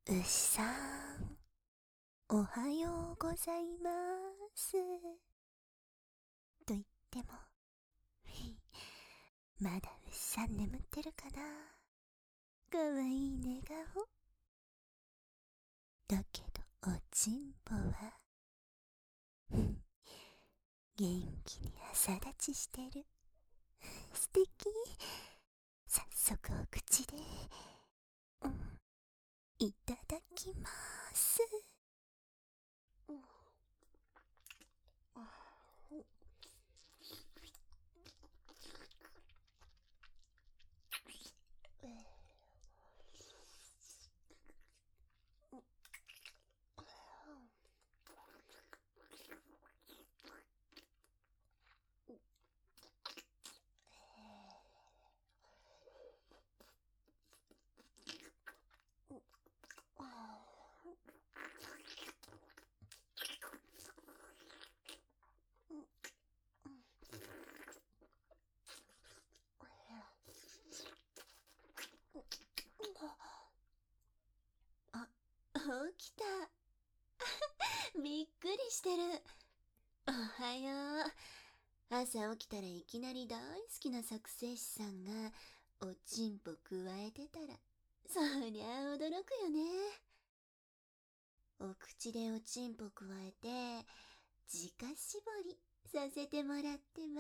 牛さん、おはようございます。と言っても、まだ牛さん眠ってるかな。かわいい寝顔。だけどおちんぽは、元気に朝立ちしてる。素敵。早速お口で、いただきます。起きた。びっくりしてる。おはよう。朝起きたらいきなり大好きな作成士さんがおちんぽくわえてたら、そりゃ驚くよね。お口でおちんぽくわえて直絞りさせてもらってます。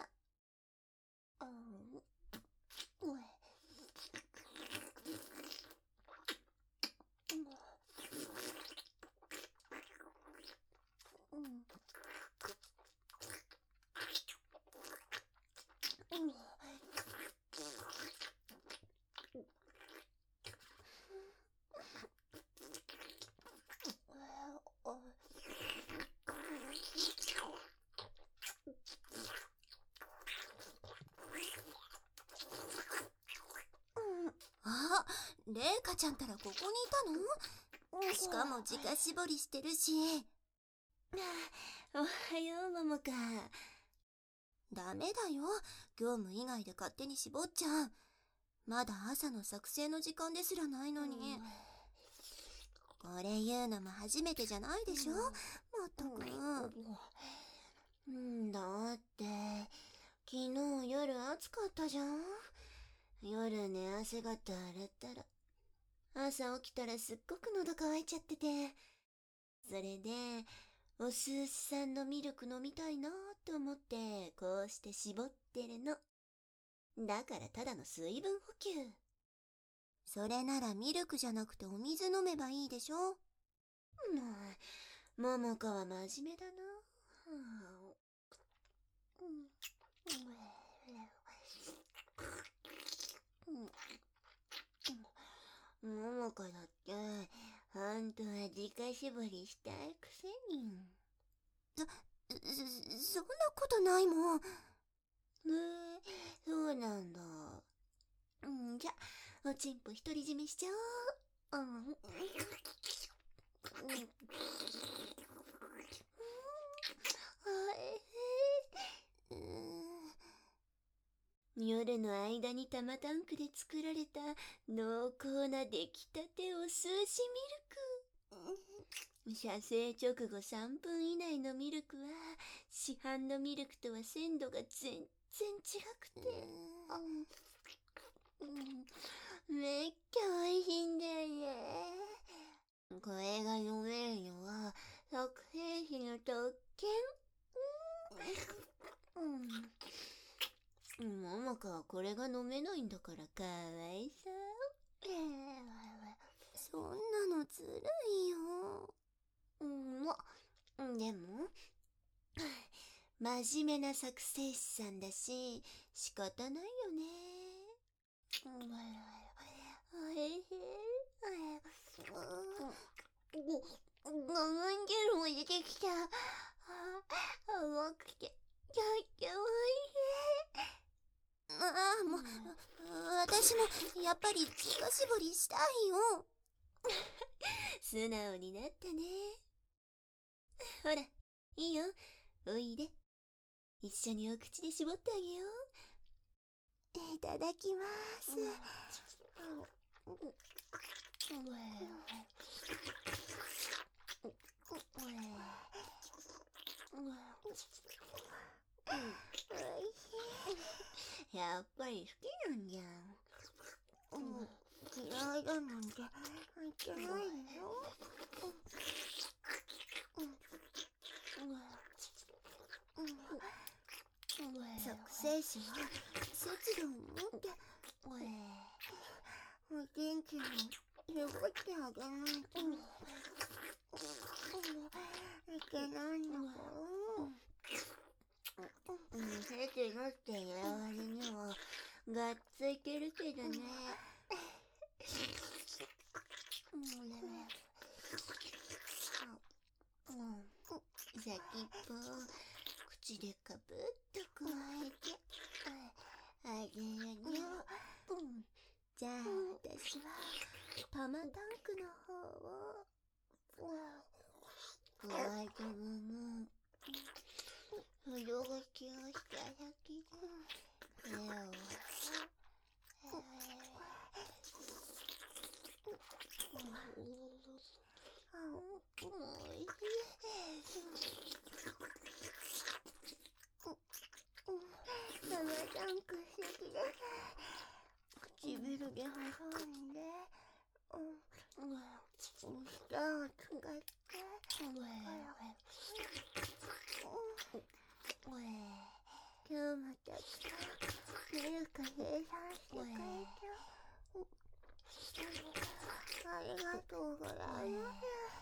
あ、レイカちゃんたらここにいたの？しかも直絞りしてるし。おはよう、ももか。ダメだよ。業務以外で勝手に絞っちゃう。まだ朝の作成の時間ですらないのに。これ言うのも初めてじゃないでしょ、まったく。だって、昨日夜暑かったじゃん。夜ね、汗がって洗ったら、朝起きたらすっごく喉乾いちゃってて、それで、おすしさんのミルク飲みたいなと思って、こうして絞ってるの。だからただの水分補給。それならミルクじゃなくてお水飲めばいいでしょ。ももかは真面目だな。ももかだって、本当は直絞りしたいくせに。そんなことないもん。そうなんだ。じゃ、おちんぽ独り占めしちゃおう。夜の間に玉タンクで作られた濃厚な出来たてお数字ミルク。射精直後3分以内のミルクは市販のミルクとは鮮度が全然違くて、めっちゃ美味しいんだよね。これが飲めるのは作兵士の特権。ももかはこれが飲めないんだからかわいそう。そんなのずるいよ。でも真面目な作成士さんだし仕方ないよね。我慢ゲルも出てきた。甘くてとっても美味しい。もう私もやっぱり直絞りしたいよ。素直になったね。ほら、いいよ、おいで。一緒にお口で絞ってあげよう。いただきます。 やっぱり好きなんじゃん。嫌いだなんて言ってないよ。作成士は節度を持ってお天気を動いてあげないといけないんだから。節度って言う割にはがっついてるけどね。先っぽを口でかぶっとくわえてあげるにゃ。じゃあ私はパマタンクの方をくわえたまま風呂がきをした先で手をおいしい。パマタンクしてきなさい。唇で挟んで舌を使って今日もたくさんミルク生産してくれてありがとうございます。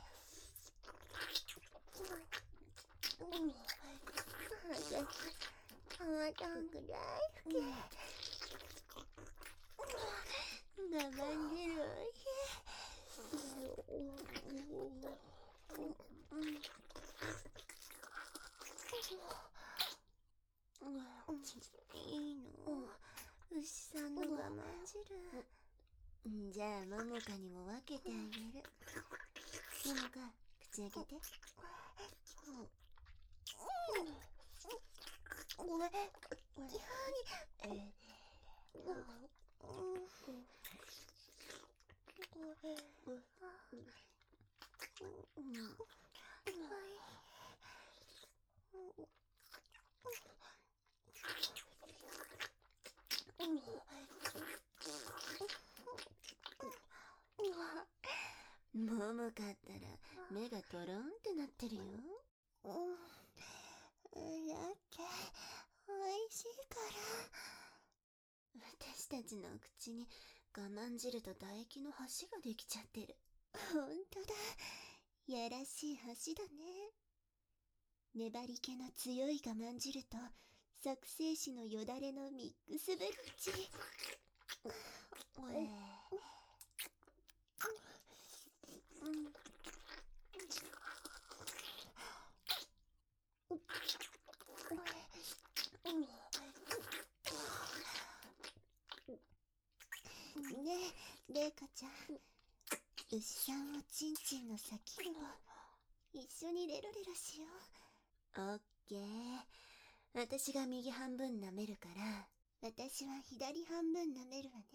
私パマタンク大好き。生んでるおいしい。いいの？牛さんの我慢汁。じゃあももかにも分けてあげる。ももか、口開けて。ももかったら目がトロンってなってるよ。だっておいしいから。私たちの口に我慢汁と唾液の橋ができちゃってる。ほんとだ。やらしい橋だね。粘り気の強い我慢汁と作成士のよだれのミックスブリッジ。ねえ、レイカちゃん。牛さんをチンチンの先に一緒にレロレロしよう。オッケー。私が右半分舐めるから、私は左半分舐めるわね。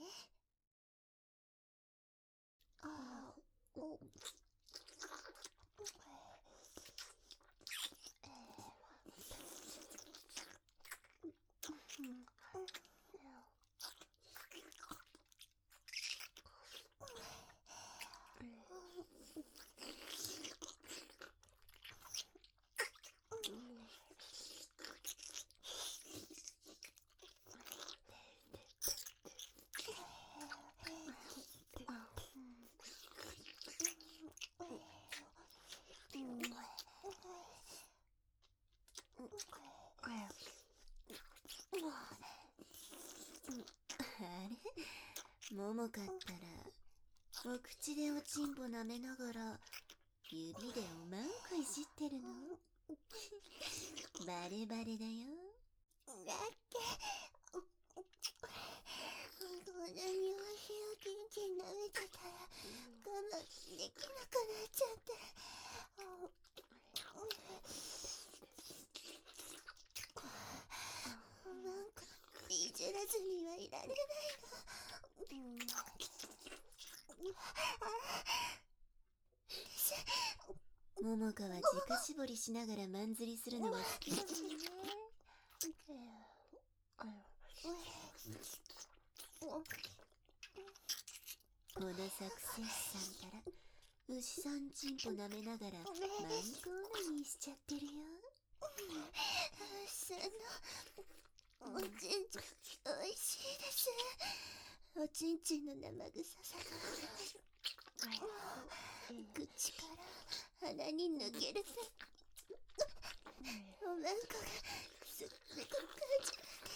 ももかったらお口でおちんぽ舐めながら指でおまんこいじってるの。バレバレだよ。だってこんなにおいしいおちんちん舐めてたら我慢できなくなっちゃって。なんかいじらずにはいられないの。ももかは直絞りしながらまんずりするのが好きだもんね。 この作戦士さんから牛さんチンポ舐めながらマンコーナにしちゃってるよ。牛さんのおちんちんおいしいです。おちんちんの生臭さが口から鼻に抜けるとおまんこがすっごく感じるんです。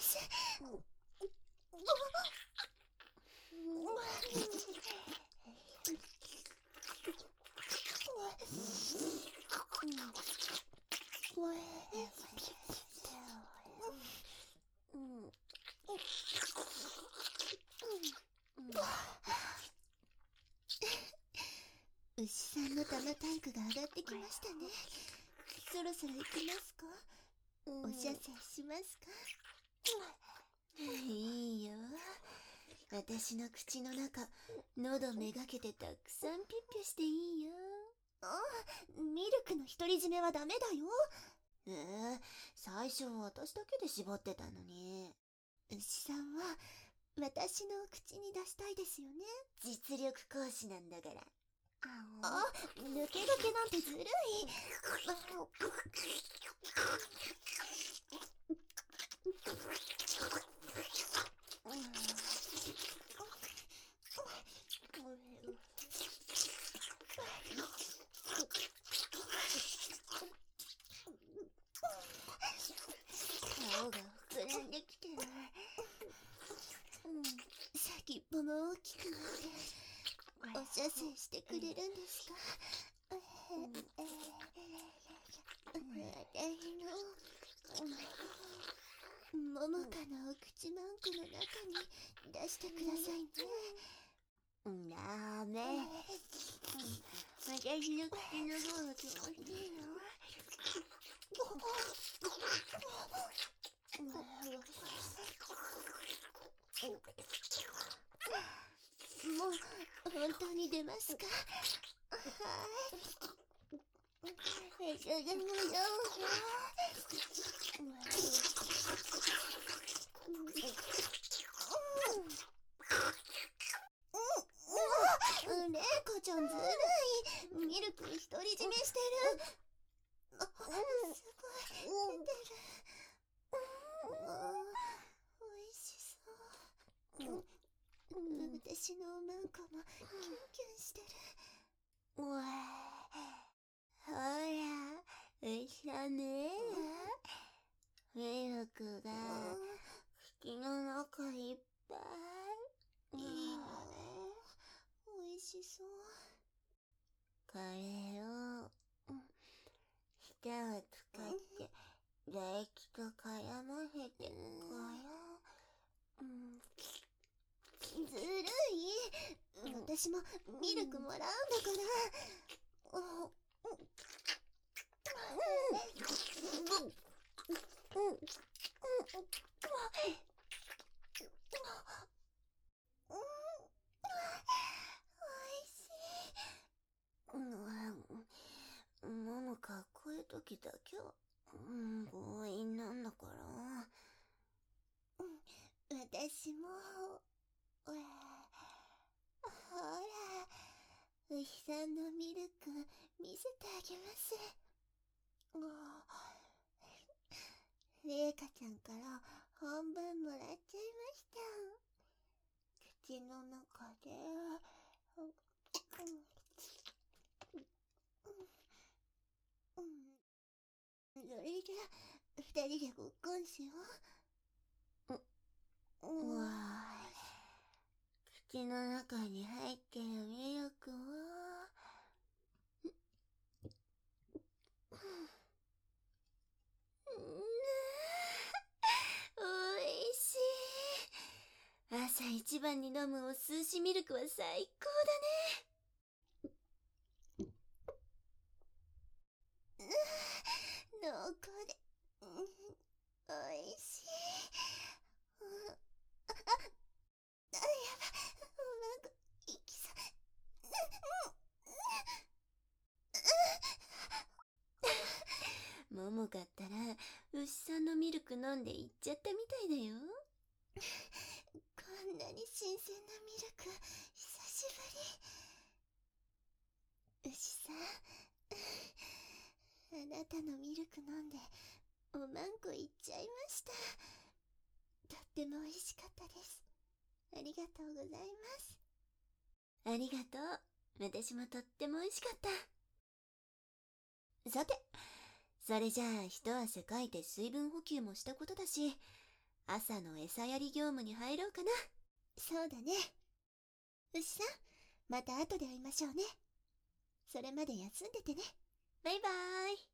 牛さんの玉タンクが上がってきましたね。そろそろ行きますか？お射精しますか？いいよ。私の口の中、喉めがけてたくさんピッピしていいよ。ミルクの独り占めはダメだよ。最初私だけで絞ってたのに。牛さんは私の口に出したいですよね。実力行使なんだから。抜け駆けなんてずるい。顔が膨らんできてる。先っぽも大きくなってお射精してくれるんですか？ももかのお口マンコの中に出してくださいね。ダメ。私の口の方が気持ちいいよ。もう本当に出ますか？はい。それでもどうぞ。レイカちゃんずるい。ミルク独り占めしてる。すごい出てる。おいしそう。私のおまんこもキュンキュンしてる。ほら、したね。ミルクが口の中いっぱい。いいのね。おいしそう。これを舌を使って唾液と絡ませてこよ。ずるい。私もミルクもらうんだから。ママかっこいい時だけは強引なんだから。私もほら牛さんのミルク見せてあげます。レイカちゃんから半分もらっちゃいました。口の中でそれじゃ二人でごっこんしよう。口の中に入ってるミルクをおいしい。朝一番に飲むお数字ミルクは最高だね。濃厚でおいしい。やば、おまんこいきそう。ももかったら牛さんのミルク飲んでいっちゃったみたいだよ。こんなに幸新鮮なミルク、久しぶり。牛さん、あなたのミルク飲んで、おまんこいっちゃいました。とっても美味しかったです。ありがとうございます。ありがとう。私もとっても美味しかった。さて、それじゃあ一汗かいて水分補給もしたことだし、朝の餌やり業務に入ろうかな。そうだね。牛さん、また後で会いましょうね。それまで休んでてね。バイバーイ。